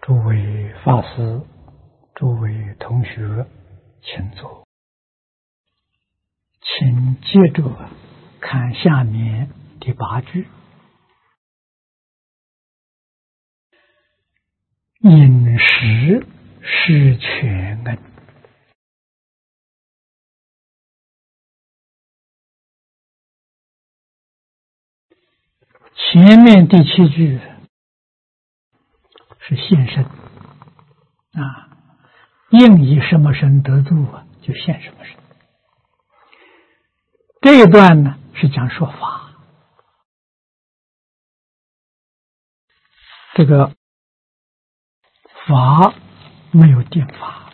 诸位法师，诸位同学，请坐。请接着看下面第8句：饮食是全恩。前面第7句是现身应以什么身得度就现什么身。这一段呢是讲说法，这个法没有定法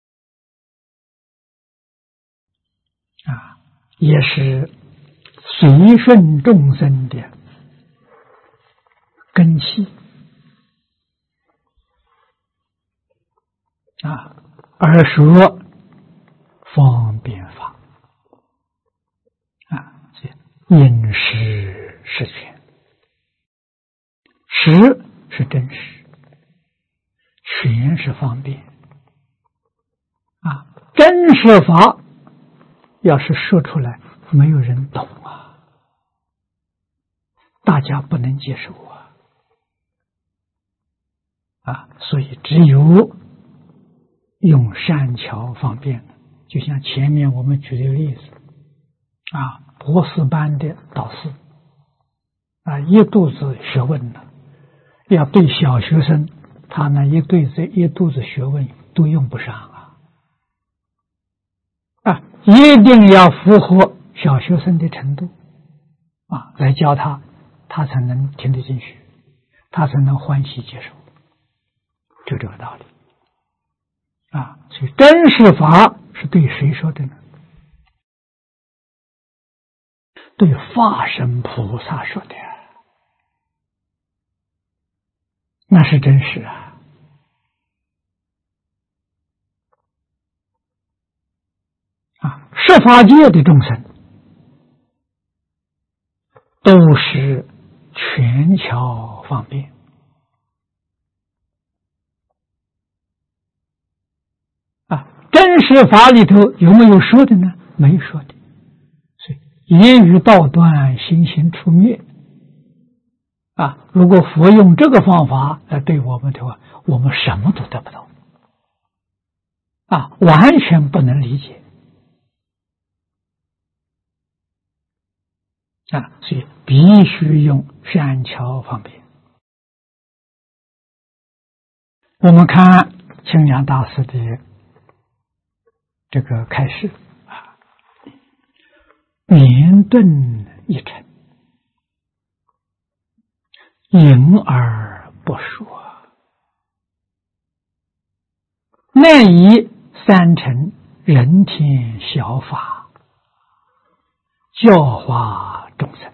也是随顺众生的根器而说方便法因实是全，实是真实，全是方便真实法要是说出来没有人懂大家不能接受所以只有用善巧方便的，就像前面我们举的例子博士班的导师一肚子学问呢，要对小学生，他那一肚子学问都用不上一定要符合小学生的程度来教他，他才能听得进去，他才能欢喜接受，就这个道理所以真实法是对谁说的呢？对法身菩萨说的，那是真实十法界的众生都是全巧方便真实法里头有没有说的呢？没说的。所以言语道断，心行出灭如果佛用这个方法来对我们的话，我们什么都得不到完全不能理解所以必须用善巧方便。我们看清凉大师的这个开示言顿一诚，隐而不说，乃以三乘人天小法教化众生。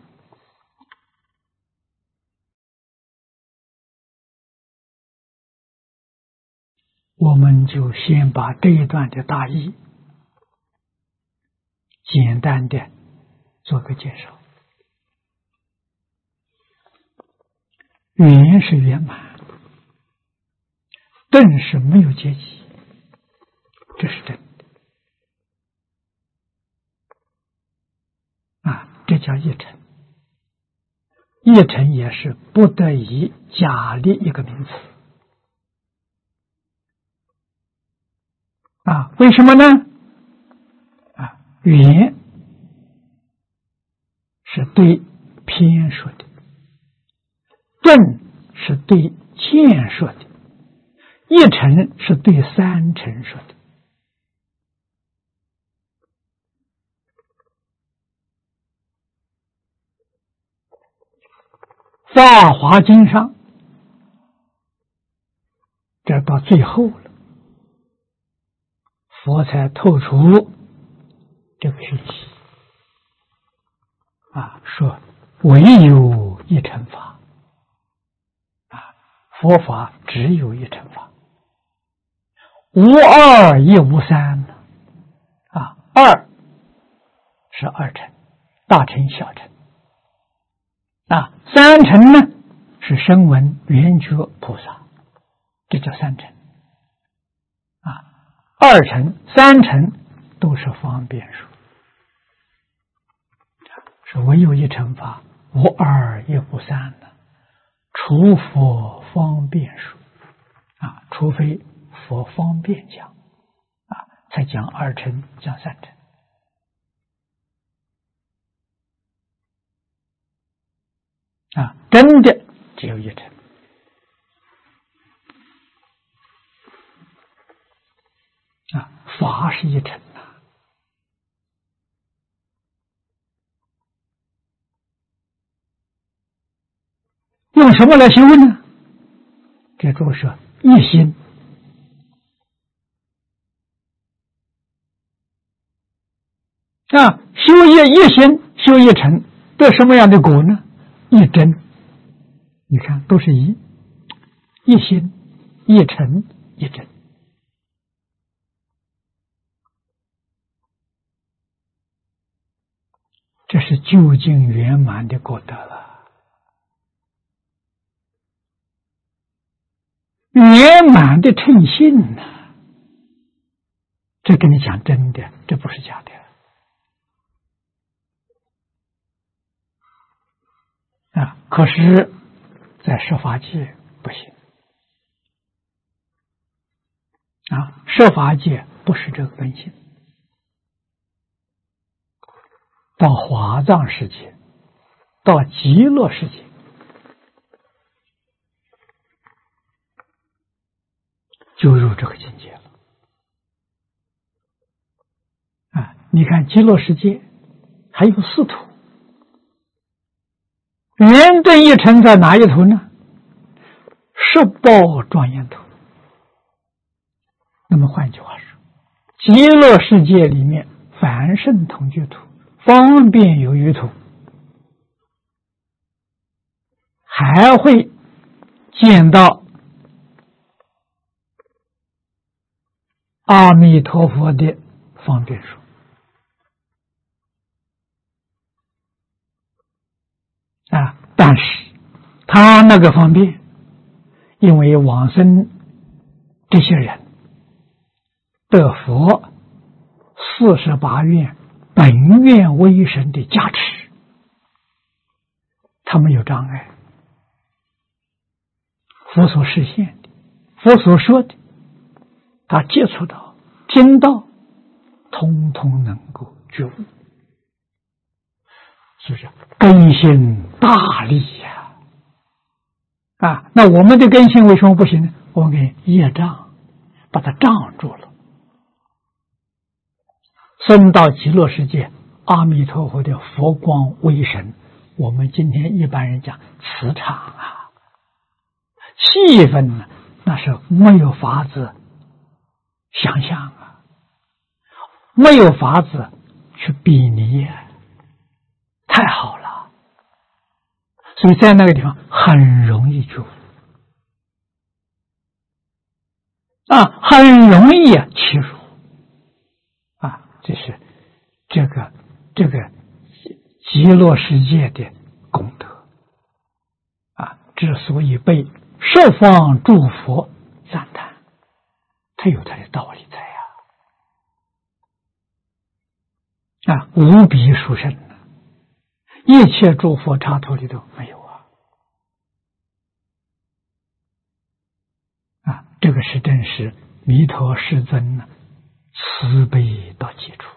我们就先把这一段的大意简单的做个介绍。圆是圆满，顿是没有阶级，这是真的这叫一乘。一乘也是不得已假立一个名词为什么呢？圆是对偏说的，顿是对见说的，一乘是对三乘说的。法华经上这到最后了，佛才透出这个讯息说唯有一乘法佛法只有一乘法，无二亦无三二是二乘，大乘小乘三乘呢是声闻缘觉菩萨， 这叫三乘啊。二乘、三乘都是方便数，是唯有一乘法，无二也不三的，除佛方便数啊，除非佛方便讲啊，才讲二乘，讲三乘。啊，真的只有一乘啊，法是一乘啊。用什么来修呢？这注释一心啊，修一心，修一乘，得什么样的果呢？一真，你看都是一心一诚一真，这是究竟圆满的果德了，圆满的称性呢。这跟你讲真的，这不是假的啊！可是，在设法界不行啊！设法界不是这个根性，到华藏世界，到极乐世界，就入这个境界了啊！你看极乐世界还有四土。圆顿一乘在哪一图呢？十报庄严图。那么换句话说，极乐世界里面凡圣同居图、方便有余图，还会见到阿弥陀佛的方便数。啊，但是他那个方便，因为往生这些人得佛48愿本愿威神的加持，他没有障碍，佛所示现的，佛所说的，他接触到、听到，通通能够觉悟。是不是根性大利呀？啊，那我们的根性为什么不行呢？我们给业障把它障住了。升到极乐世界，阿弥陀佛的佛光威神，我们今天一般人讲磁场啊、气氛呢，那是没有法子想象啊，没有法子去比拟啊。太好了，所以在那个地方很容易觉悟啊，很容易起入啊，这是这个极乐世界的功德啊，之所以被十方诸佛赞叹，它有它的道理在啊，无比殊胜。一切诸佛刹土里头没有啊！这个是真实弥陀世尊呢慈悲到极处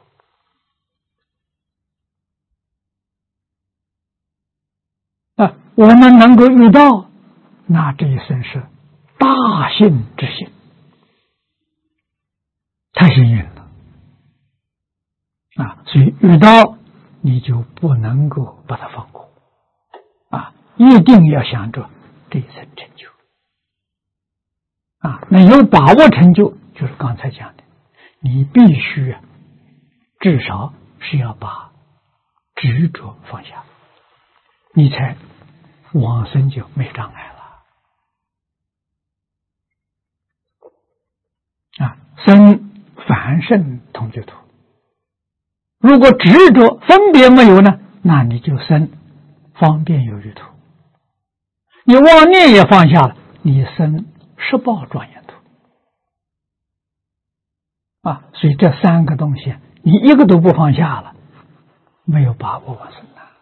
啊！我们能够遇到，那这一生是大幸之幸，太幸运了啊！所以遇到你就不能够把它放过啊！一定要想着这一层成就啊！那有把握成就，就是刚才讲的，你必须至少是要把执着放下，你才往生就没障碍了啊！生凡圣同居土。如果执着分别没有呢，那你就生方便有余土。你妄念也放下了，你生十报庄严图啊。所以这三个东西，你一个都不放下了，没有把握往生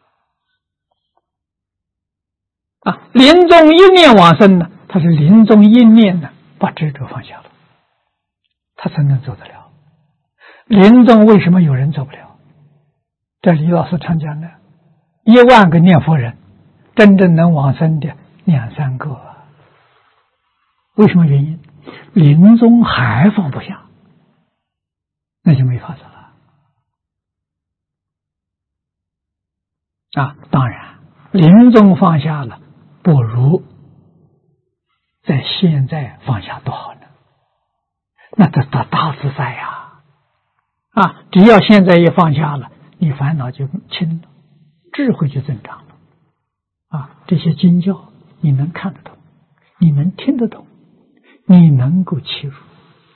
啊。临终一念往生呢，他是临终一念呢，把执着放下了，他才能走得了。临终为什么有人走不了？这李老师常讲的，10000个念佛人，真正能往生的2、3个啊。为什么原因？临终还放不下，那就没法子了啊。当然，临终放下了，不如在现在放下多好呢？那这大自在呀！啊，只要现在一放下了，你烦恼就轻了，智慧就增长了啊。这些经教你能看得懂，你能听得懂，你能够切入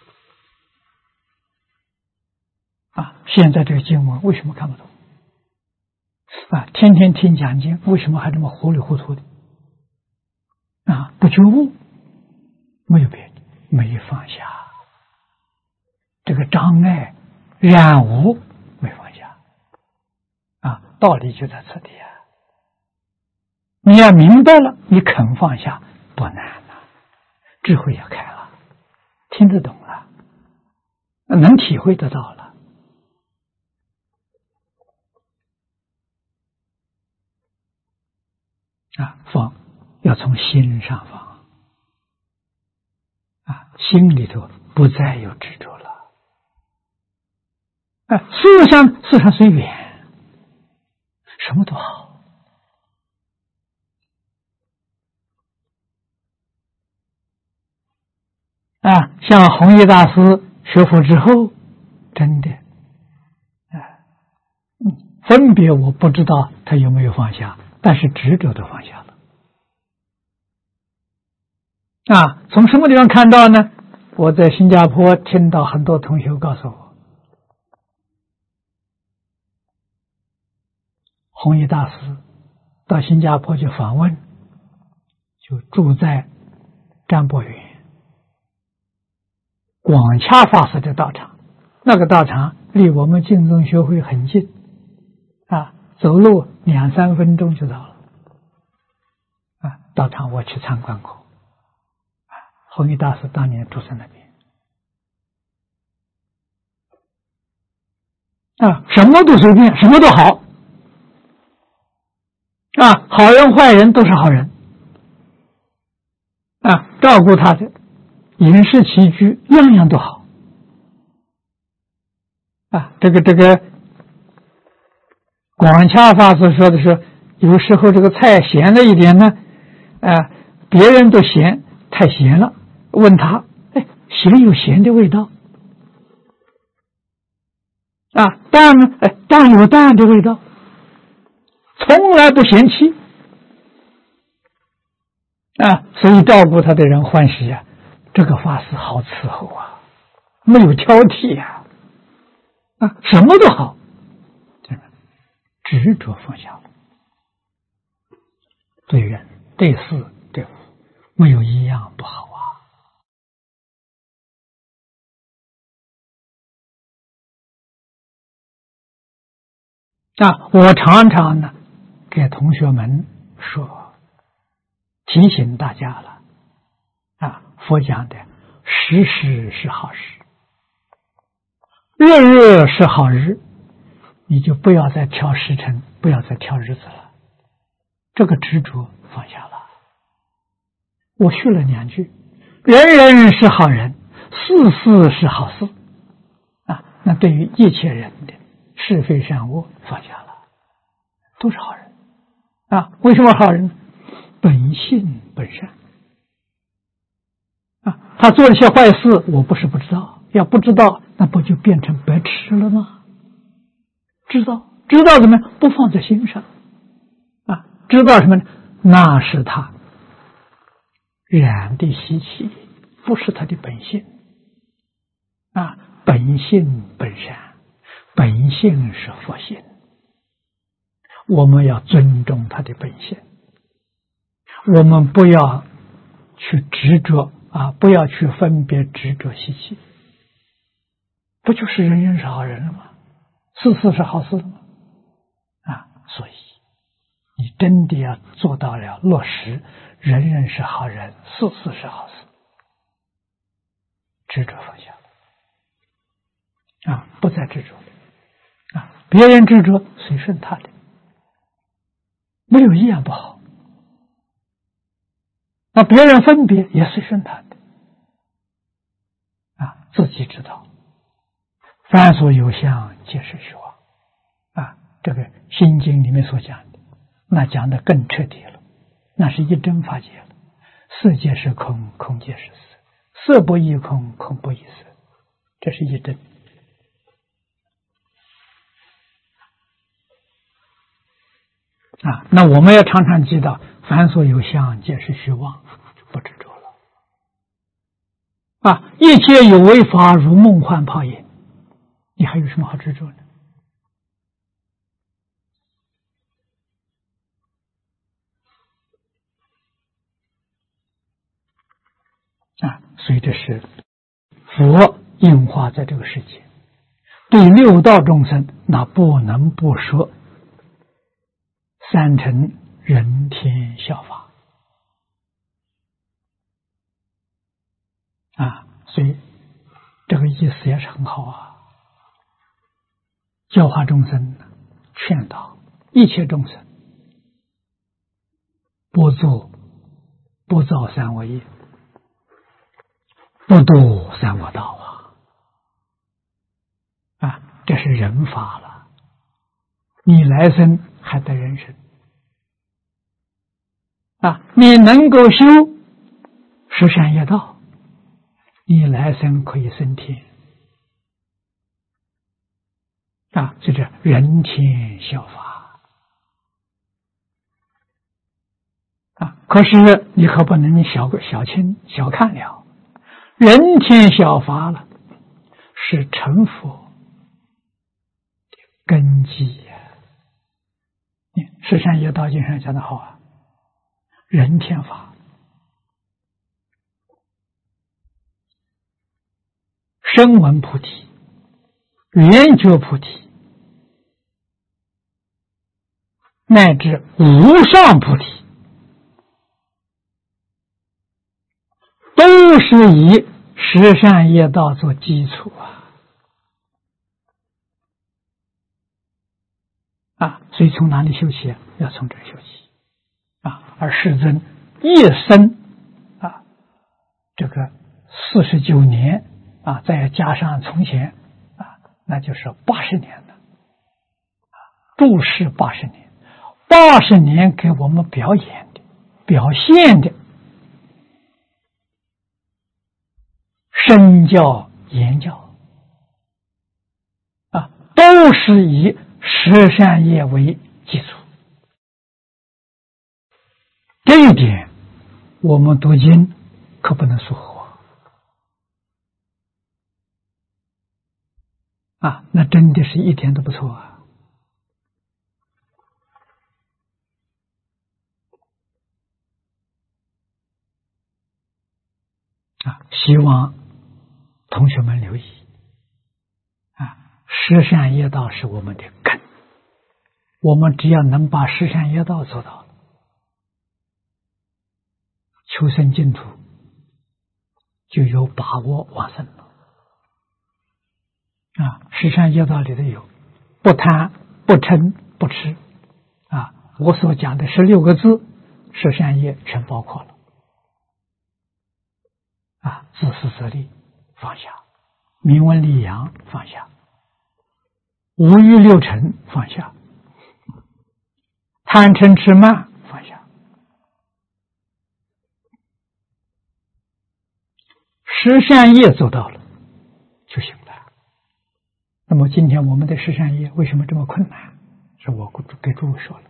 啊。现在这个经文为什么看不懂啊？天天听讲经，为什么还这么糊里糊涂的啊？不觉悟，没有别的，没放下这个障碍染污，没放下啊。道理就在此地啊。你要明白了，你肯放下不难了，智慧也开了，听得懂了，能体会得到了啊。放要从心上放啊，心里头不再有执着了啊。事上随缘，什么都好啊。像弘一大师学佛之后，真的分别我不知道他有没有放下，但是执着都放下了啊。从什么地方看到呢？我在新加坡听到很多同学告诉我，弘一大师到新加坡去访问，就住在占卜园广洽法师的道场，那个道场离我们净宗学会很近啊，走路2、3分钟就到了啊。道场我去参观过啊，弘一大师当年住在那边啊，什么都随便，什么都好啊，好人坏人都是好人啊，照顾他的饮食起居样样都好啊。这个广洽法师说的是，有时候这个菜咸了一点呢，别人都嫌太咸了，问他，咸有咸的味道啊，淡呢，淡有淡的味道，从来不嫌弃啊。所以照顾他的人欢喜啊，这个法师好伺候啊，没有挑剔啊，什么都好，执着放下了，对人对事对物没有一样不好啊。我常常呢给同学们说，提醒大家了啊，佛讲的时时是好时，日日是好日，你就不要再挑时辰，不要再挑日子了，这个执着放下了。我续了2句，人人是好人，事事是好事啊。那对于一切人的是非善恶放下了，都是好人啊。为什么好人？本性本善啊。他做了些坏事，我不是不知道，要不知道那不就变成白痴了吗？知道怎么样？不放在心上啊。知道什么呢？那是他染的习气，不是他的本性啊。本性本善，本性是佛性，我们要尊重他的本性，我们不要去执着不要去分别执着习气，不就是人人是好人了吗？事事是好事了吗？所以你真的要做到了落实人人是好人，事事是好事，执着放下不再执着别人执着随顺他的，没有一样不好。别人分别也随顺他的自己知道，凡所有相，皆是虚妄这个心经里面所讲的，那讲的更彻底了，那是一真法界了。色皆是空，空皆是色，色不异空，空不异色，这是一真。那我们要常常记到，凡所有相，皆是虚妄，不执着了一切有为法，如梦幻泡影，你还有什么好执着呢？所以这是佛应化在这个世界，对六道众生，那不能不说三乘人天效法所以这个意思也是很好教化众生，劝导一切众生，不造三恶业，不度三恶道这是人法了，你来生还得人生你能够修十善业道，你来生可以升天就是人天效法可是你可不能小看了，人天效法了，是成佛的根基十善业道经上讲的好人天法，声闻菩提，缘觉菩提，乃至无上菩提，都是以十善业道做基础所以从哪里修起？要从这修起而世尊一生这个49年再加上从前那就是80年了住世80年，80年给我们表演的表现的身教言教都是以十善业为基础。这一点我们读经可不能疏忽那真的是一点都不错希望同学们留意十善业道是我们的根，我们只要能把十善业道做到了，求生净土就有把握往生了十善业道里头有不贪不嗔不痴我所讲的16个字，十善业全包括了自私自利放下，名闻利养放下，五欲六尘放下，贪嗔痴慢放下，十善业做到了就行了。那么今天我们的十善业为什么这么困难？是我给诸位说了，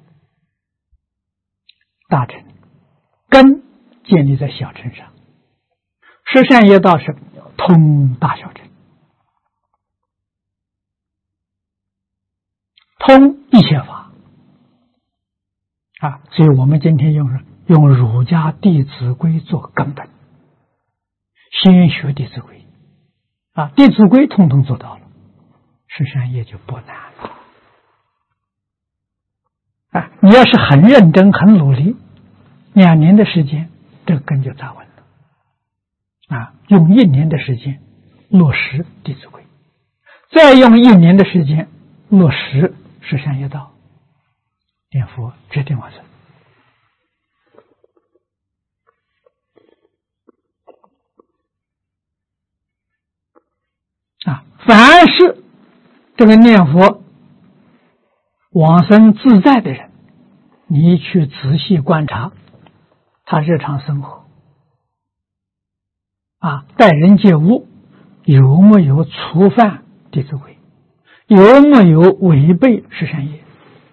大乘根建立在小乘上，十善业道是通大小乘，通一切法所以我们今天用儒家弟子规做根本先学《弟子规》啊，《弟子规》统统做到了，十善业就不难了啊！你要是很认真、很努力，2年的时间，这个根就扎稳了啊！用1年的时间落实《弟子规》，再用1年的时间落实十善业道，念佛决定完成。啊，凡是这个念佛往生自在的人，你去仔细观察他日常生活啊，待人接物有没有触犯弟子规，有没有违背十善业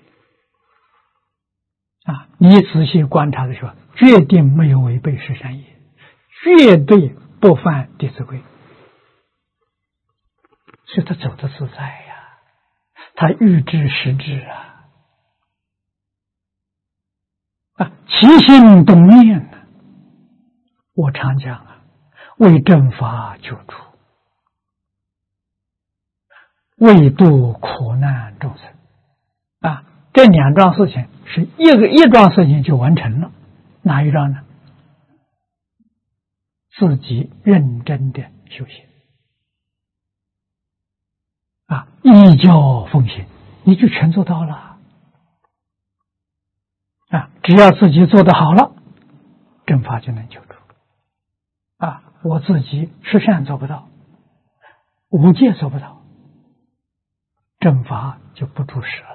啊？你仔细观察的时候，决定没有违背十善业，绝对不犯弟子规。所以他走得自在呀，他欲知时至啊，起心动念呢。我常讲啊，为正法救助，为度苦难众生啊，这2桩事情是一桩事情就完成了。哪一桩呢？自己认真的修行啊，依教奉行，你就全做到了啊！只要自己做得好了，正法就能救助啊！我自己十善做不到，5戒做不到，正法就不住实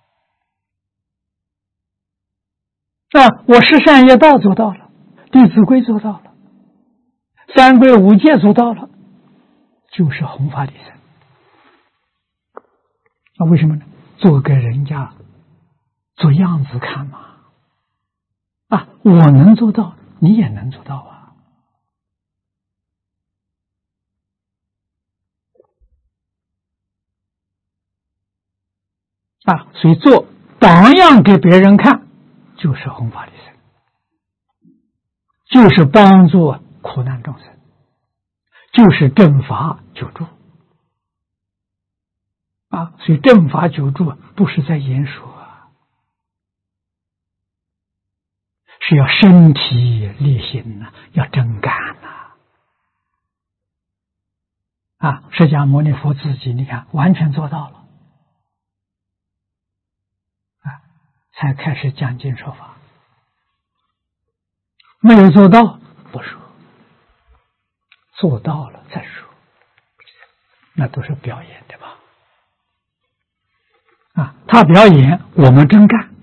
了啊！我十善业道做到了，弟子规做到了，3规5戒做到了，就是弘法利生。啊，为什么呢？做给人家做样子看嘛！啊，我能做到，你也能做到啊！所以做榜样给别人看，就是弘法利生，就是帮助苦难众生，就是正法救助啊！所以正法救助不是在言说是要身体力行要真干啊！释迦牟尼佛自己你看完全做到了啊，才开始讲经说法。没有做到不说，做到了再说，那都是表演的吧？啊，他表演，我们真干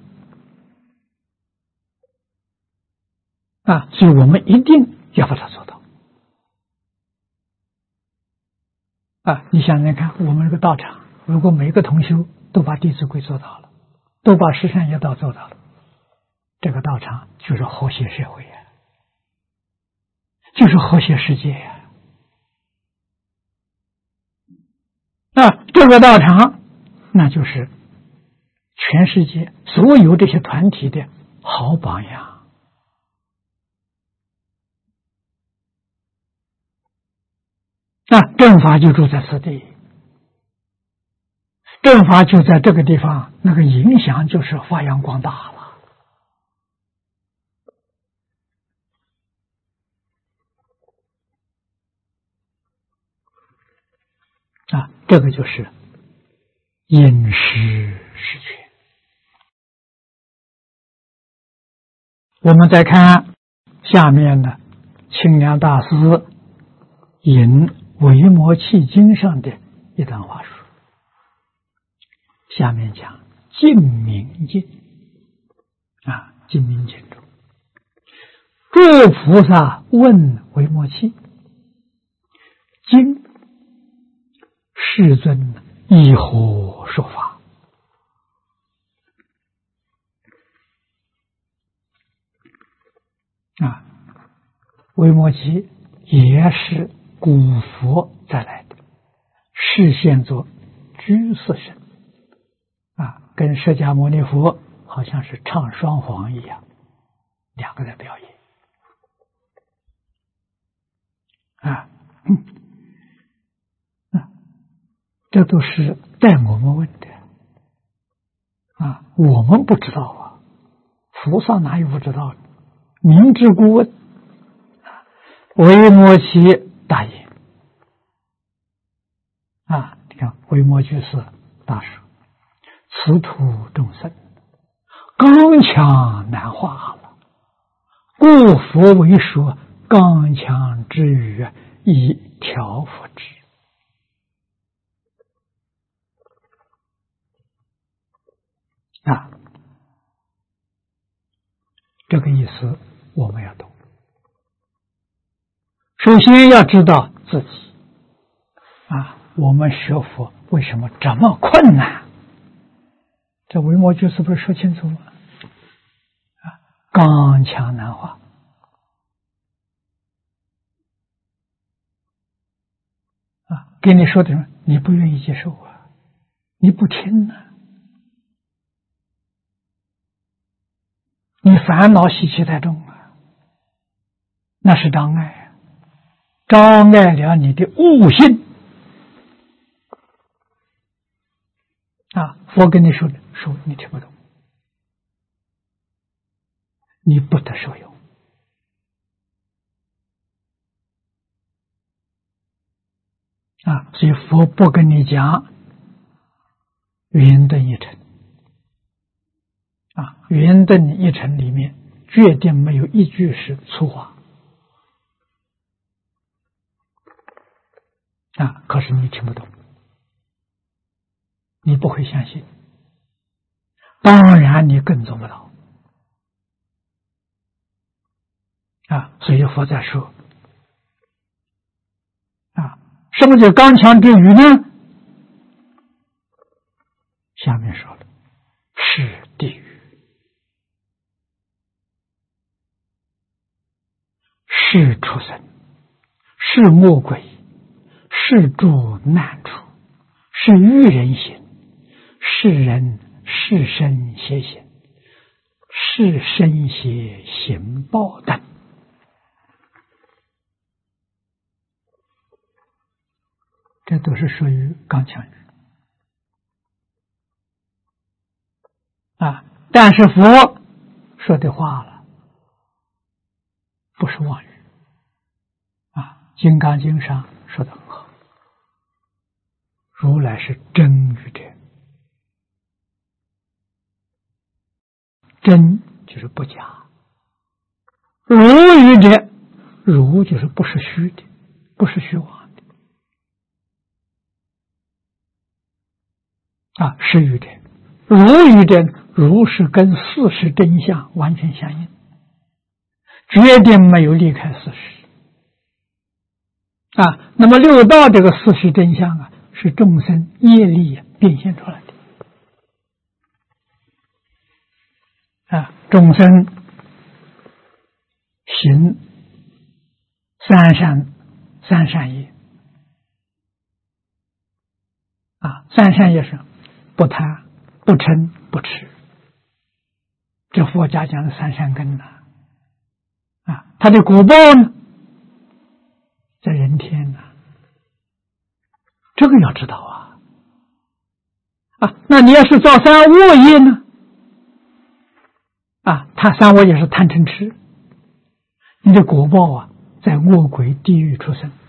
啊，所以我们一定要把它做到啊！你想想看，我们这个道场，如果每个同修都把《弟子规》做到了，都把十善业道做到了，这个道场就是和谐社会就是和谐世界这个道场那就是全世界所有这些团体的好榜样正法就住在此地，正法就在这个地方，那个影响就是发扬光大了这个就是因时施权。我们再看下面呢，清凉大师引《维摩诘经》上的一段话说，下面讲净明经净明经中，诸菩萨问维摩诘，经世尊以何说法？维摩诘也是古佛再来的，示现作居士身跟释迦牟尼佛好像是唱双簧一样，2个在表演啊，这都是带我们问的啊，我们不知道啊，菩萨哪有不知道的？明知故问，维摩诘答言啊，你看维摩居士大说：“此土众生刚强难化了，故佛为说刚强之语，以调伏之。”啊，这个意思我们要懂。首先要知道自己啊，我们学佛为什么这么困难？这维摩居士不是说清楚吗？啊，刚强难化。啊，跟你说的什么？你不愿意接受啊，你不听呢、你烦恼习气太重了，那是障碍啊，障碍了你的悟性啊！佛跟你说你听不懂，你不得受用啊！所以佛不跟你讲圆顿一乘啊，圆顿一乘里面决定没有一句是粗话啊，可是你听不懂，你不会相信，当然你更做不到啊！所以佛在说啊，什么叫刚强之语呢？下面说了，是地狱，是畜生，是魔鬼，是诸难处，是愚人行，是人是身邪行，是身邪行报等。这都是属于刚强语啊！但是佛说的话了，不是妄语啊！《金刚经》上说的很好，如来是真语者，真就是不假，如语者，如就是不是虚的，不是虚妄的啊，是语者。如语者，如是跟事实真相完全相应，决定没有离开事实啊。那么六道这个事实真相啊，是众生业力变现出来的啊。众生行三善业啊，三善业是不贪、不嗔、不痴，这佛家讲的三善根呐啊，它的果报呢，在人天呐，这个要知道啊啊，那你要是造三恶业呢啊，他三恶业是贪嗔痴，你的果报啊，在恶鬼、地狱出生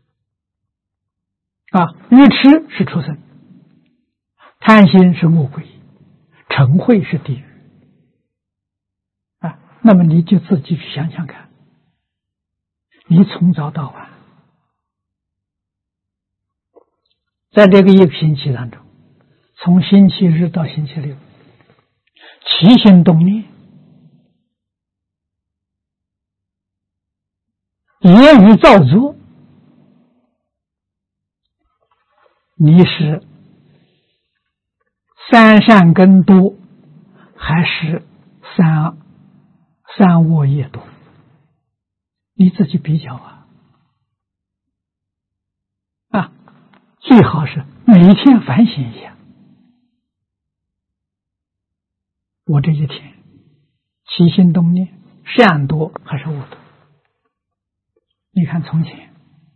啊，愚痴是畜生，贪心是恶鬼，嗔恚是地狱啊。那么你就自己去想想看，你从早到晚，在这个一个星期当中，从星期日到星期六，起心动念，言语造作，你是三善根多还是三恶业多？你自己比较啊，最好是每天反省一下，我这一天起心动念善多还是恶多？你看从前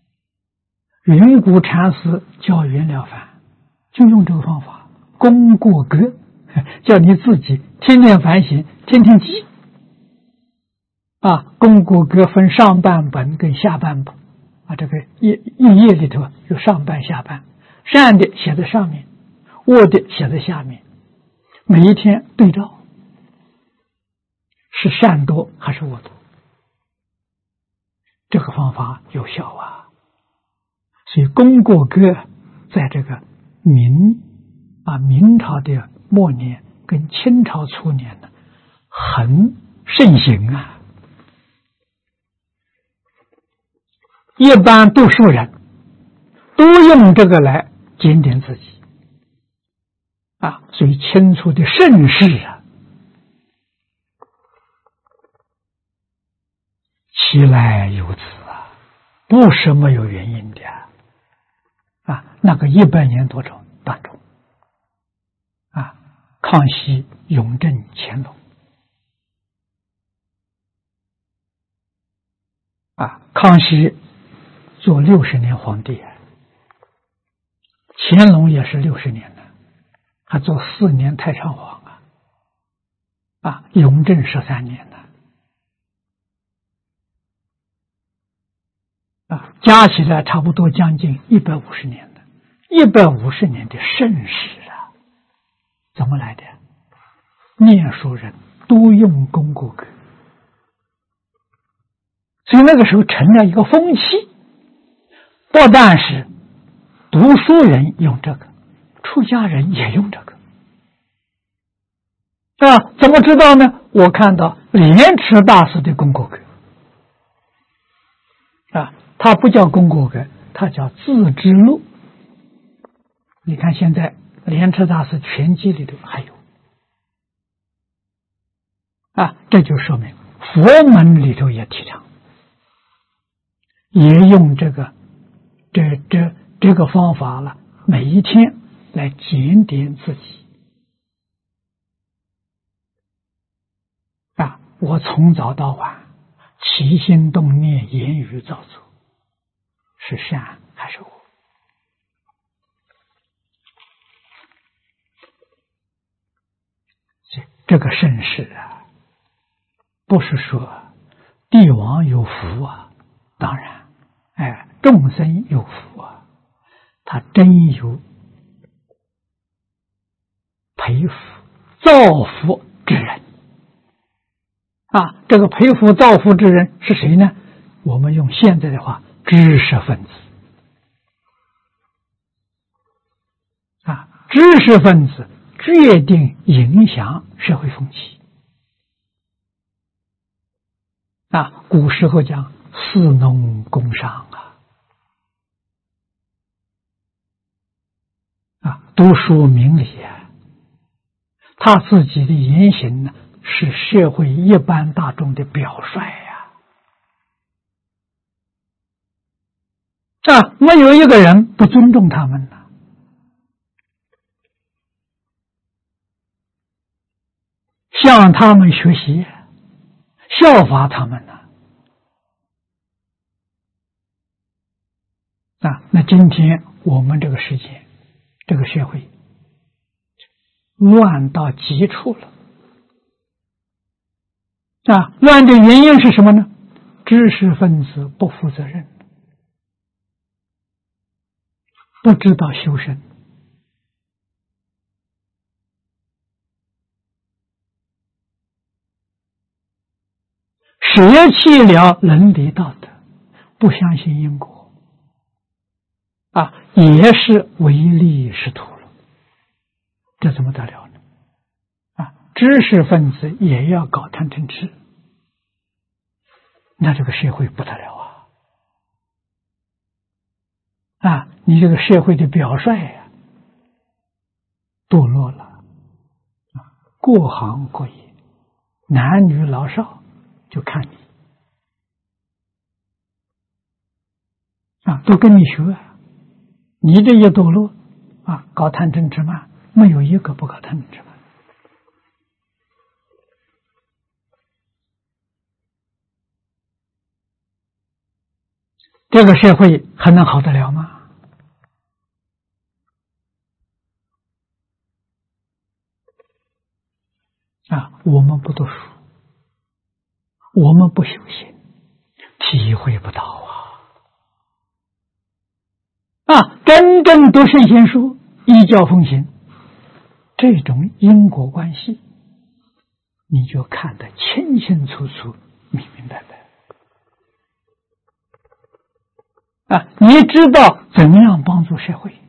云谷禅师教袁了凡，就用这个方法，功过格，叫你自己天天反省，天天记。功过格分上半本跟下半本，这个一页里头有上半下半，善的写在上面，恶的写在下面，每一天对照，是善多还是恶多？这个方法有效啊！所以功过格在这个明朝的末年跟清朝初年呢，很盛行啊。一般读书人都用这个来检点自己所以清初的盛世其来有自不是没有原因的那个100年多中当中康熙、雍正、乾隆康熙做60年皇帝，乾隆也是60年了，还做4年太上皇雍正13年了加起来差不多将近150年了，150年的盛世怎么来的？念书人都用功过格，所以那个时候成了一个风气，不但是读书人用这个，出家人也用这个怎么知道呢？我看到莲池大师的功过格他不叫功过格，他叫自知录。你看现在莲池大师全集里头还有这就说明佛门里头也提倡，也用这个方法了，每一天来检点自己我从早到晚起心动念言语造作是善还是恶？这个盛世不是说帝王有福当然众生有福他真有培福造福之人这个培福造福之人是谁呢？我们用现在的话，知识分子知识分子决定影响社会风气古时候讲士农工商读书明理他自己的言行呢，是社会一般大众的表率没有一个人不尊重他们向他们学习，效法他们那今天我们这个世界这个社会乱到极处了乱的原因是什么呢？知识分子不负责任，不知道修身舍弃了伦理道德，不相信因果也是唯利是图了，这怎么得了呢？知识分子也要搞贪嗔痴，那这个社会不得了你这个社会的表率堕落了各行各业男女老少就看你都跟你学你这一堕落搞贪嗔痴慢，没有一个不搞贪嗔痴慢这个社会还能好得了吗？我们不读书，我们不修行，体会不到真正读圣贤书，依教奉行，这种因果关系，你就看得清清楚楚、明明白白。你知道怎样帮助社会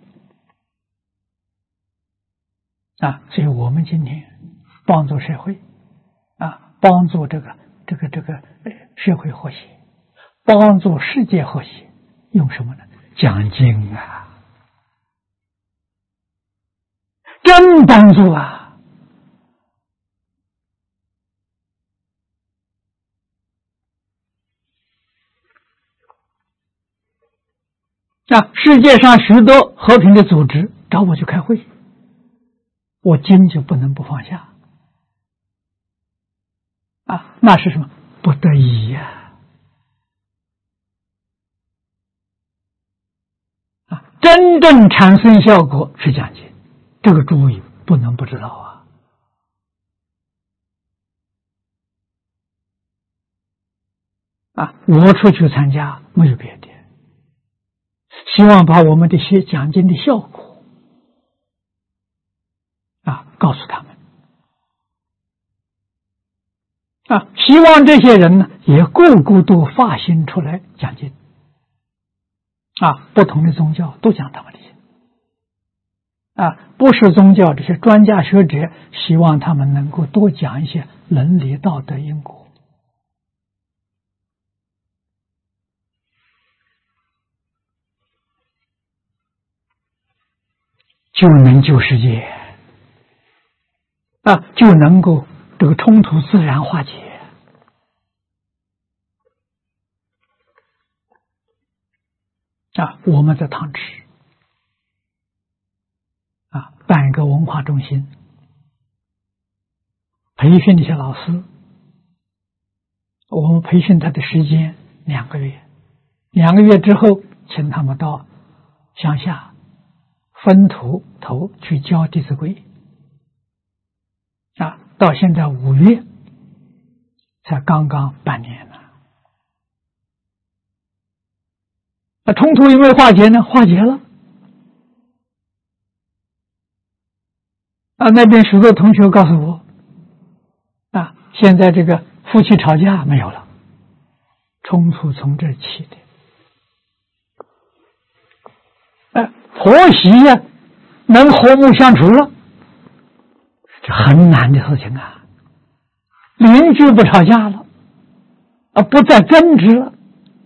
所以我们今天帮助社会帮助这个社会和谐，帮助世界和谐，用什么呢？讲经真帮助世界上许多和平的组织找我去开会，我经就不能不放下那是什么？不得已真正产生效果是讲经，这个诸位不能不知道我出去参加没有别的，希望把我们这些讲经的效果告诉他们希望这些人呢也个个都发心出来讲经不同的宗教都讲他们的经不是宗教这些专家学者，希望他们能够多讲一些伦理道德因果，就能救世界就能够这个冲突自然化解我们在汤池办一个文化中心，培训这些老师，我们培训他的时间2个月，2个月之后请他们到乡下分头去教《弟子规》到现在5月才刚刚半年呢。冲突有没有化解呢？化解了那边许多同学告诉我现在这个夫妻吵架没有了，冲突从这儿起的婆媳能和睦相处了，这很难的事情邻居不吵架了不再争执了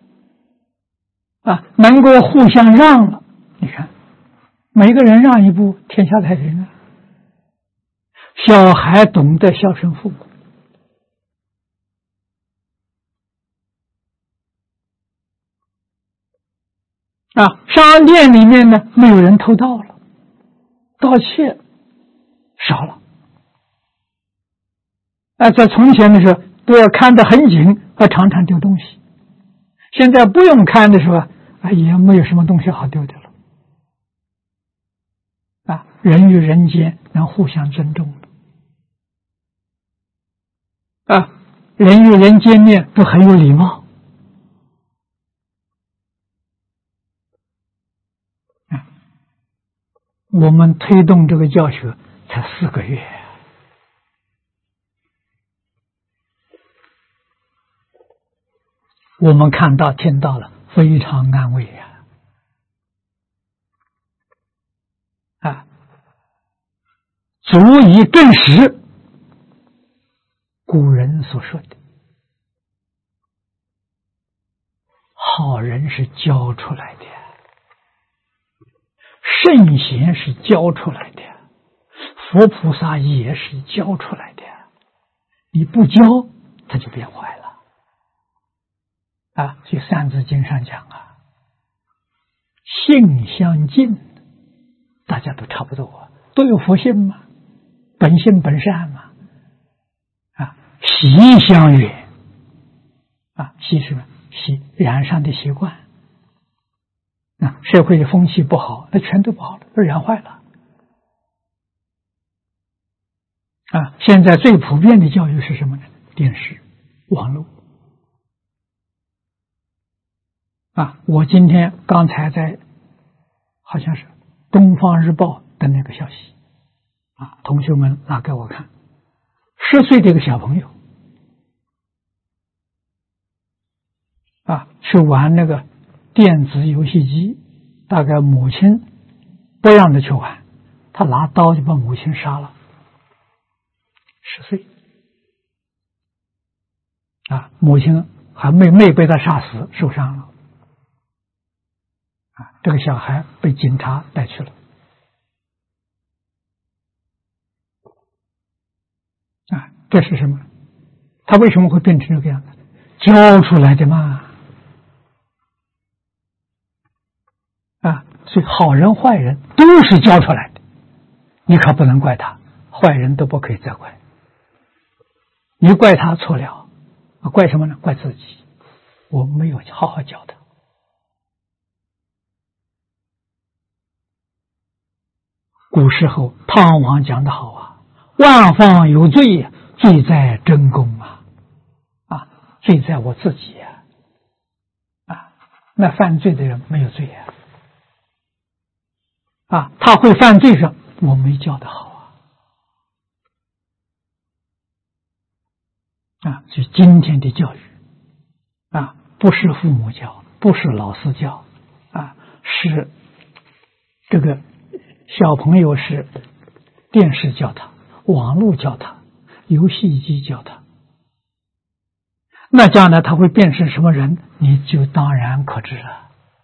能够互相让了，你看每个人让一步，天下太平小孩懂得孝顺父母商店里面呢没有人偷盗了，盗窃少了在从前的时候都要看得很紧常常丢东西，现在不用看的时候也没有什么东西好丢的了人与人间能互相尊重人与人见面都很有礼貌我们推动这个教学才4个月我们看到听到了非常安慰足以证实古人所说的好人是教出来的，圣贤是教出来的，佛菩萨也是教出来的，你不教他就变坏了所以《三字经》上讲性相近，大家都差不多都有佛性嘛，本性本善嘛习相远习什么？习染上的习惯社会的风气不好，那全都不好了，都染坏了。现在最普遍的教育是什么呢？电视、网络。我今天刚才在好像是《东方日报》的那个消息，同学们拿给我看，10岁的一个小朋友去玩那个电子游戏机，大概母亲不让他去玩，他拿刀就把母亲杀了。10岁母亲还没被他杀死，受伤了。这个小孩被警察带去了。这是什么？他为什么会变成这个样子？教出来的嘛。所以好人坏人都是教出来的，你可不能怪他，坏人都不可以责怪。你怪他错了，怪什么呢？怪自己，我没有好好教他。古时候汤王讲得好万方有罪，罪在真功罪在我自己那犯罪的人没有罪他会犯罪上我没教得好所以今天的教育不是父母教，不是老师教是这个小朋友是电视教他，网络教他，游戏机教他。那将来他会变成什么人，你就当然可知了。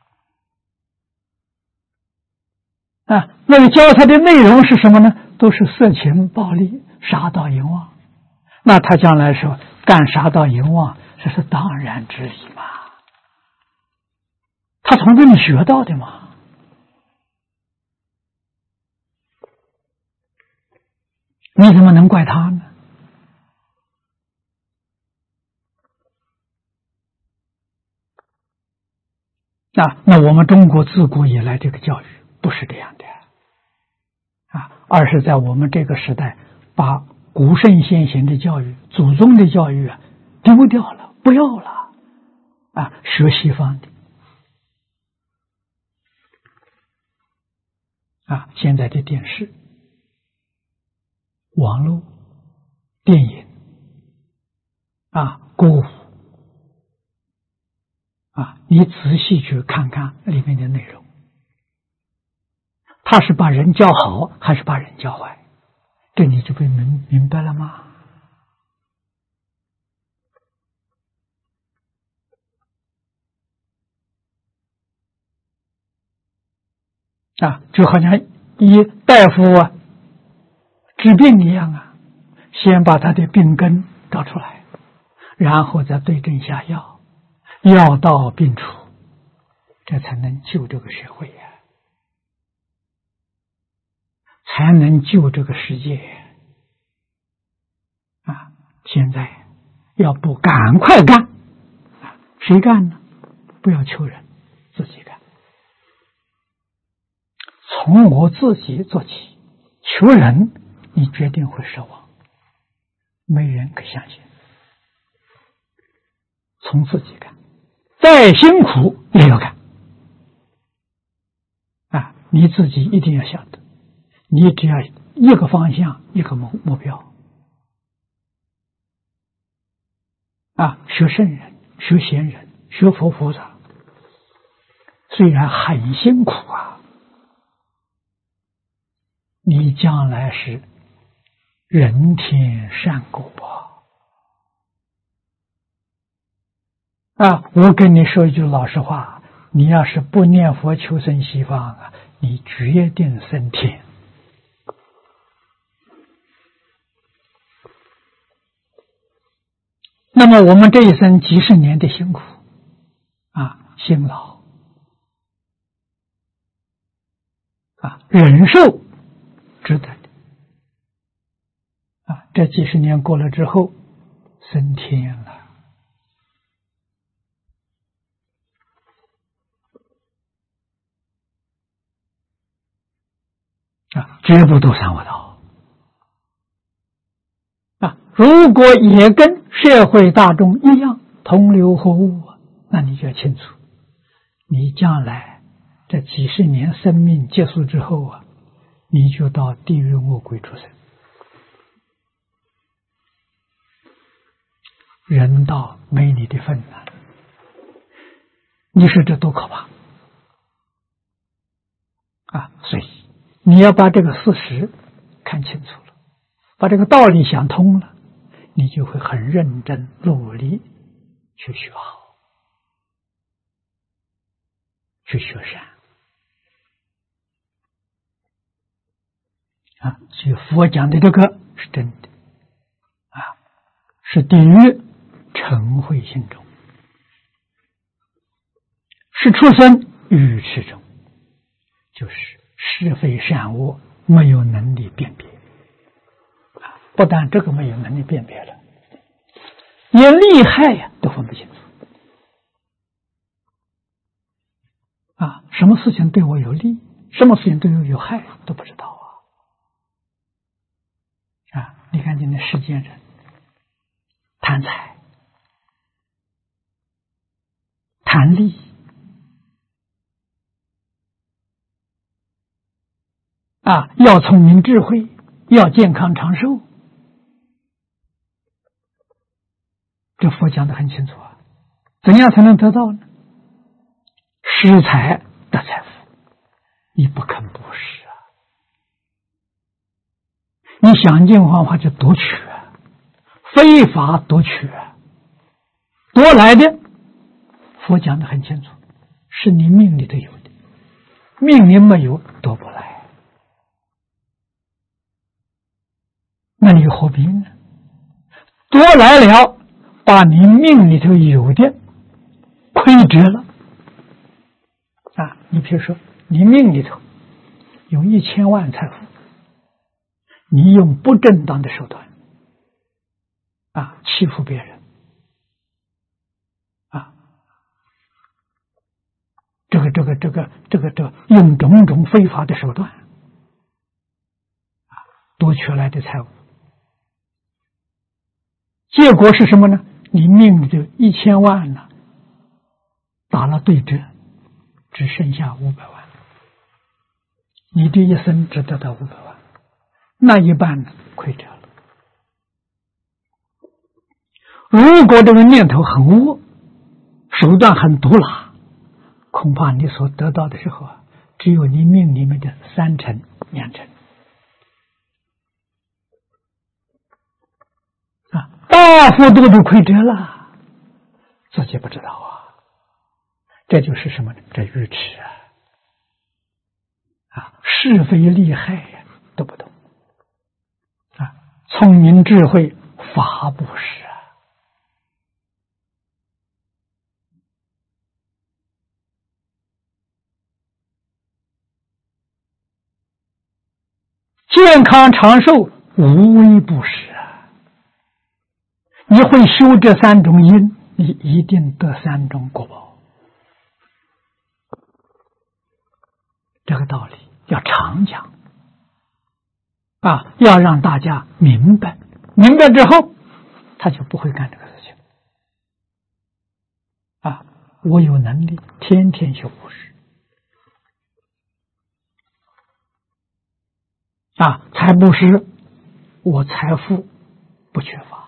那个教他的内容是什么呢？都是色情、暴力、杀盗淫妄。那他将来说干杀盗淫妄，这是当然之理嘛。他从这里学到的嘛。你怎么能怪他呢？那我们中国自古以来这个教育不是这样的而是在我们这个时代把古圣先贤的教育、祖宗的教育丢掉了，不要了学西方的现在的电视、网络、电影歌舞你仔细去看看里面的内容，他是把人教好还是把人教坏？这你就被明白了吗？就好像一大夫治病一样先把他的病根找出来，然后再对症下药，药到病除，这才能救这个社会才能救这个世界现在要不赶快干谁干呢？不要求人，自己干，从我自己做起。求人你决定会失望，没人可相信。从自己干，再辛苦也要干你自己一定要晓得，你只要一个方向，一个目标学圣人，学贤人，学佛菩萨，虽然很辛苦你将来是人天善果我跟你说一句老实话，你要是不念佛求生西方你决定升天。那么我们这一生几十年的辛苦辛劳忍受值得的这几十年过了之后升天了绝不堕三恶道如果也跟社会大众一样同流合污那你就要清楚，你将来这几十年生命结束之后你就到地狱恶鬼出生，人道没你的份了。你说这多可怕所以你要把这个事实看清楚了，把这个道理想通了，你就会很认真努力去学好，去学善所以佛讲的这个是真的是地狱嗔恚心中，是畜生愚痴中，就是是非善恶没有能力辨别不但这个没有能力辨别了，连利害都分不清楚什么事情对我有利，什么事情对我有害都不知道你看今天世间人贪财贪利要聪明智慧，要健康长寿，这佛讲得很清楚怎样才能得到呢？施财得财富，你不肯布施你想尽方法就夺取非法夺取夺来的佛讲得很清楚，是你命里头有的，命里没有夺不来，那你何必呢？夺来了把你命里头有的亏折了你比如说你命里头有1000万财富，你用不正当的手段欺负别人这个用种种非法的手段夺取来的财物，结果是什么呢？你命里的1000万呢打了对折，只剩下500万，你这一生只得到500万，那一半呢亏折了。如果这个念头很恶，手段很毒辣，恐怕你所得到的时候只有你命里面的3成2成大幅度的亏折了，自己不知道这就是什么呢？这愚痴是非利害都不懂聪明智慧法布施健康长寿无微不施你会修这3种因，你一定得3种果报。这个道理要常讲要让大家明白，明白之后他就不会干这个事情我有能力天天修布施财布施我财富不缺乏，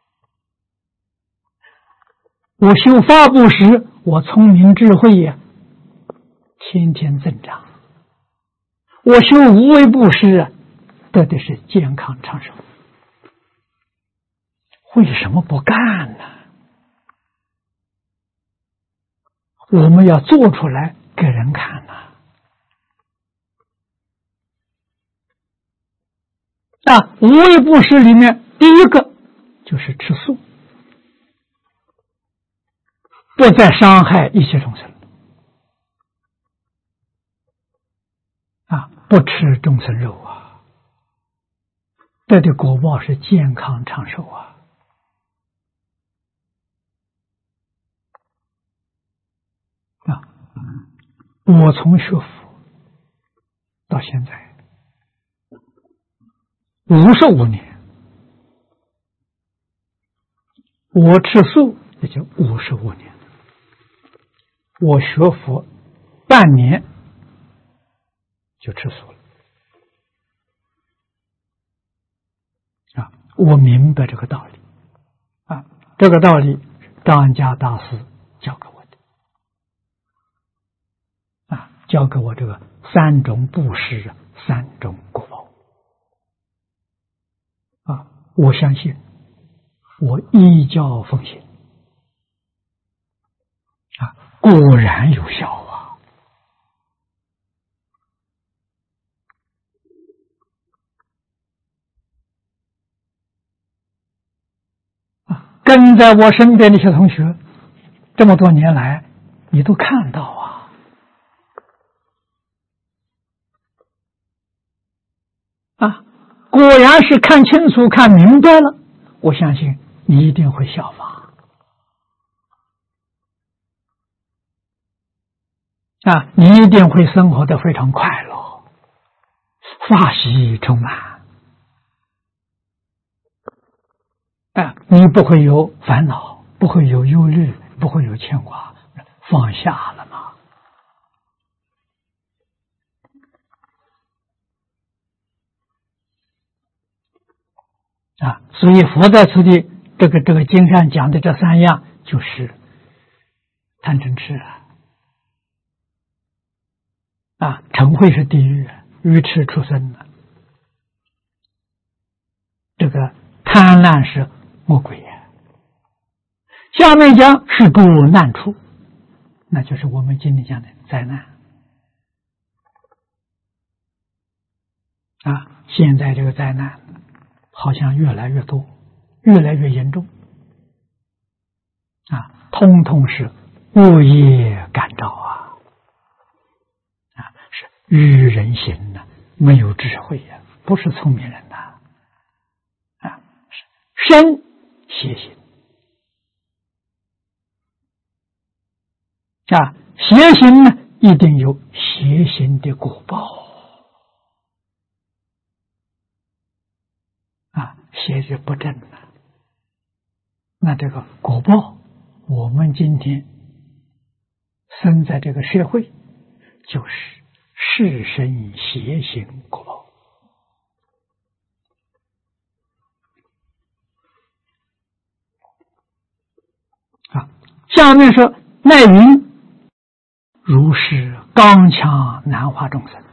我修法布施我聪明智慧天天增长，我修无为布施得的是健康长寿，为什么不干呢？我们要做出来给人看无为布施里面第一个就是吃素，不再伤害一切众生不吃众生肉得的果报是健康长寿我从学佛到现在 55年，我吃素也就55年，我学佛半年就吃素了。我明白这个道理这个道理张家大师教给我的教给我这个3种布施3种果报我相信我依教奉行果然有效跟在我身边的一些同学，这么多年来，你都看到果然是看清楚、看明白了，我相信你一定会效仿你一定会生活得非常快乐，法喜充满你不会有烦恼，不会有忧虑，不会有牵挂，放下了嘛所以佛在此地这个经上讲的这3样，就是贪嗔痴嗔恚是地狱，愚痴畜生这个贪婪是魔鬼下面讲是诸难处，那就是我们今天讲的灾难现在这个灾难好像越来越多，越来越严重通通是恶业感召是愚人行没有智慧不是聪明人是身邪行邪行呢，一定有邪行的果报邪是不正那这个果报，我们今天生在这个社会，就是是生邪行果报下面说奈云如是刚强难化众生，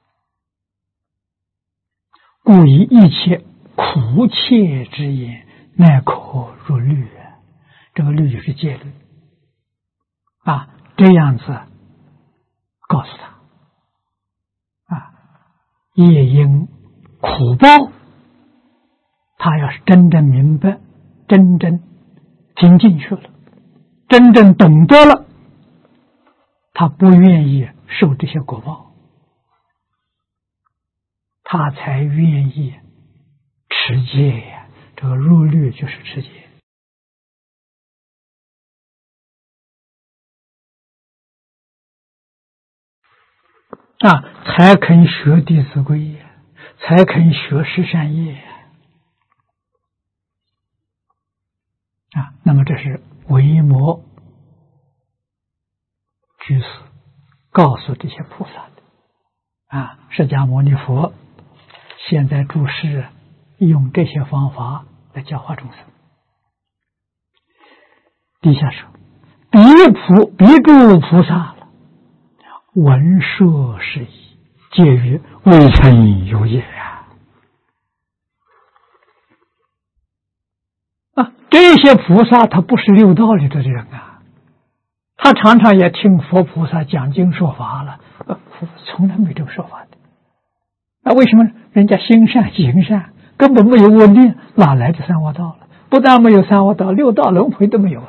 故以一切苦切之言，乃可入律这个律就是戒律这样子告诉他业因苦报，他要是真正明白，真正听进去了，真正懂得了，他不愿意受这些果报，他才愿意持戒这个入律就是持戒才肯学《弟子规》才肯学十善业那么这是维摩居士告诉这些菩萨的释迦牟尼佛现在住世用这些方法来教化众生。底下说彼诸菩萨闻说是已，皆于未曾有也这些菩萨他不是六道里的人他常常也听佛菩萨讲经说法了，从来没这个说法的为什么人家心善行善，根本没有恶念，哪来的三恶道了？不但没有三恶道，六道轮回都没有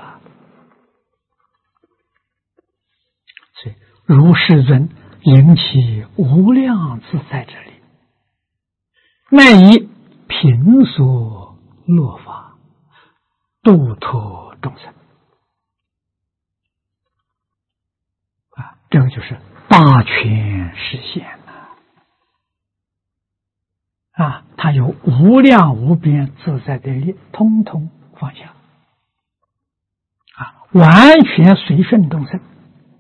所以如世尊引起无量自在之力，乃以平所乐法度脱众生这个就是大权实现他有无量无边自在的力，通通放下，完全随顺众生。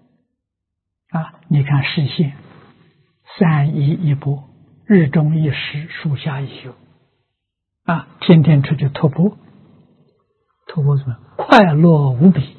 你看示现三衣一钵，日中一食，树下一宿，天天出去托钵，托钵什么？快乐无比。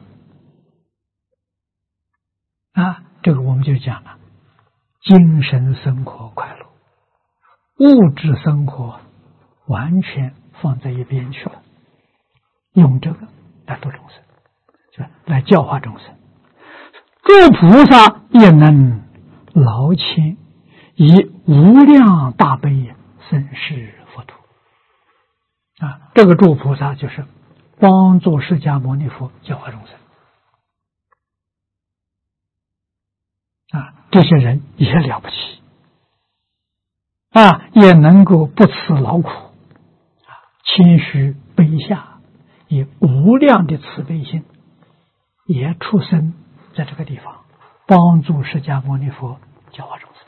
这个我们就讲了，精神生活快乐，物质生活完全放在一边去了，用这个来度众生，是吧？来教化众生。诸菩萨也能劳谦，以无量大悲深施佛土。这个诸菩萨就是帮助释迦牟尼佛教化众生。这些人也了不起，也能够不辞劳苦，谦虚卑下，以无量的慈悲心，也出生在这个地方，帮助释迦牟尼佛教化众生。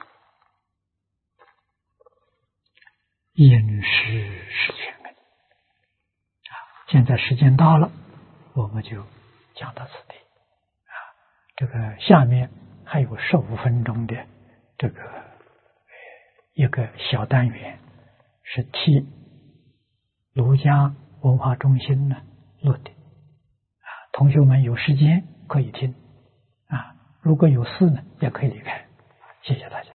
因施是全根。现在时间到了，我们就讲到此地。这个下面还有15分钟的这个一个小单元，是替庐江文化中心呢录的。同学们有时间可以听，如果有事呢也可以离开。谢谢大家。